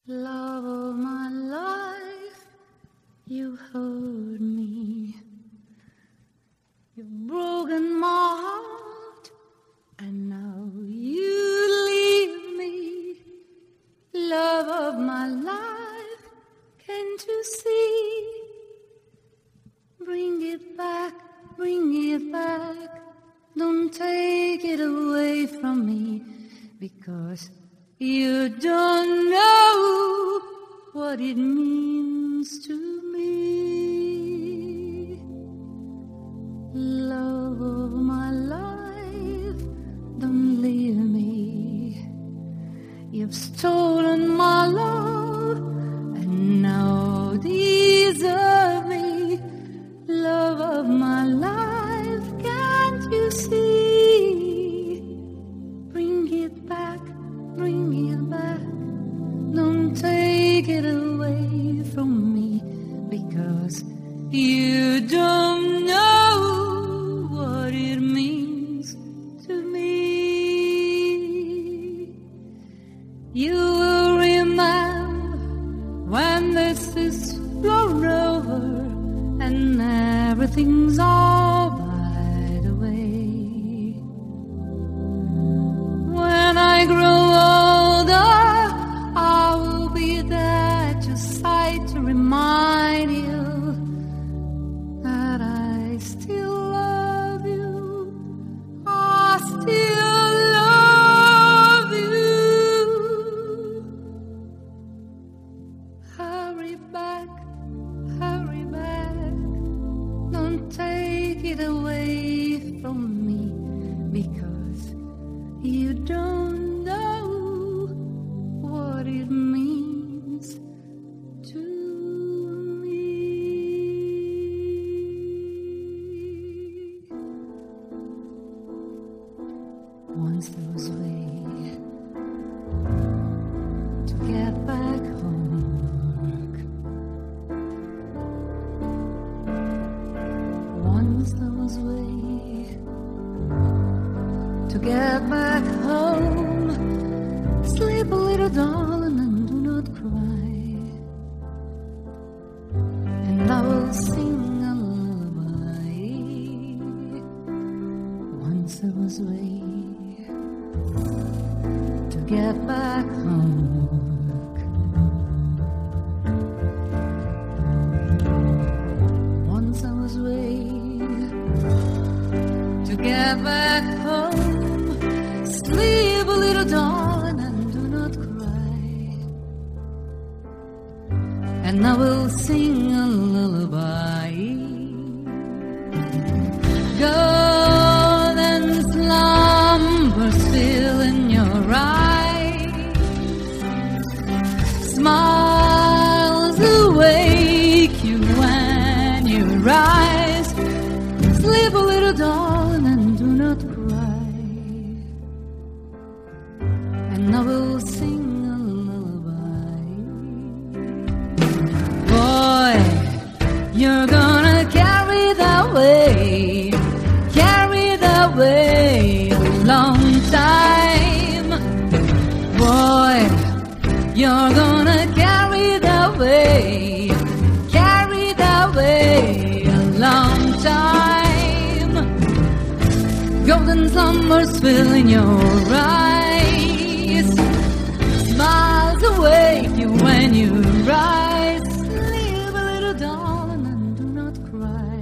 Love of my life, you hurt me. You've broken my heart, and now you leave me. Love of my life, can't you see? Bring it back, don't take it away from me, because you don't know what it means to me. Love of my life, don't leave me. You've stolen my love and now deserve me. Love of my life, can't you see? Bring it back, don't take it away from me, because you don't know what it means to me. You will remember when this is blown over and everything's all by the way. When I grow older, I will be there at your side to remind you that I still love you. I still love you. Hurry back, don't take it away from me, because you don't know what it means to me. Once there was a way to get back home. Once there was a way to get back home. Sleep a little, darling, and do not cry, and I will sing a lullaby. Once there was a way to get back home. Once there was a way to get back home. Sleep a little, darling, and do not cry, and I will sing a lullaby. Golden slumbers fill in your eyes, smiles awake you when you rise. Sleep a little, darling, and do not cry, and I will sing a lullaby. Boy, you're gonna carry that way a long time. Boy, you're gonna carry that way a long time. Golden summers filling your eyes, smiles awake you when you rise. Sleep a little, darling, and do not cry,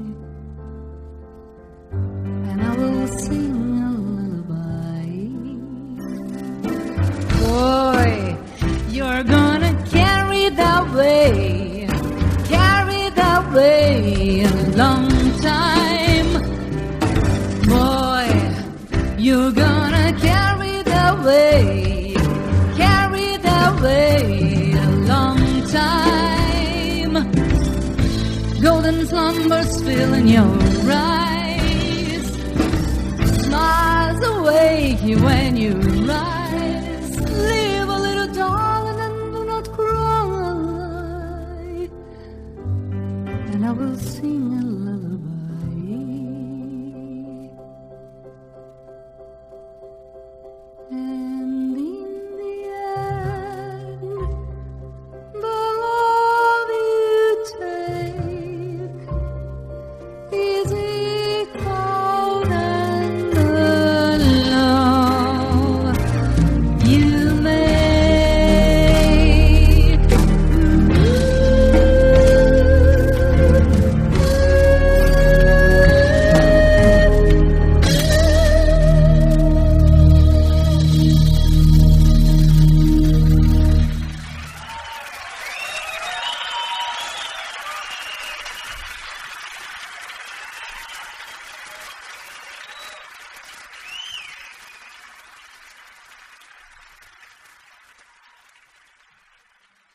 and I will sing a lullaby. Boy, you're gonna carry that way a long time. Boy, you're gonna carry that way a long time. Golden slumbers filling your eyes, smiles awake you when you rise. Live a little, darling, and do not cry, and I will sing